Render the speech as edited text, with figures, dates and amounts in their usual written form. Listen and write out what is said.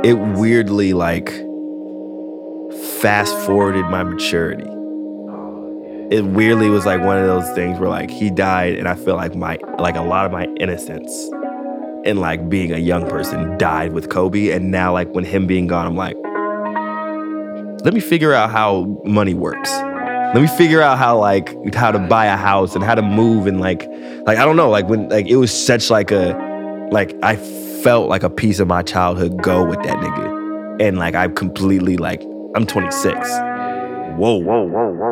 it weirdly like fast forwarded my maturity. It weirdly was like one of those things where like he died and I feel like a lot of my innocence and like being a young person died with Kobe. And now like when him being gone, I'm like, let me figure out how money works. Let me figure out how to buy a house and how to move and like I don't know, like when like it was such like I felt like a piece of my childhood go with that nigga. And like I completely like I'm 26. Whoa.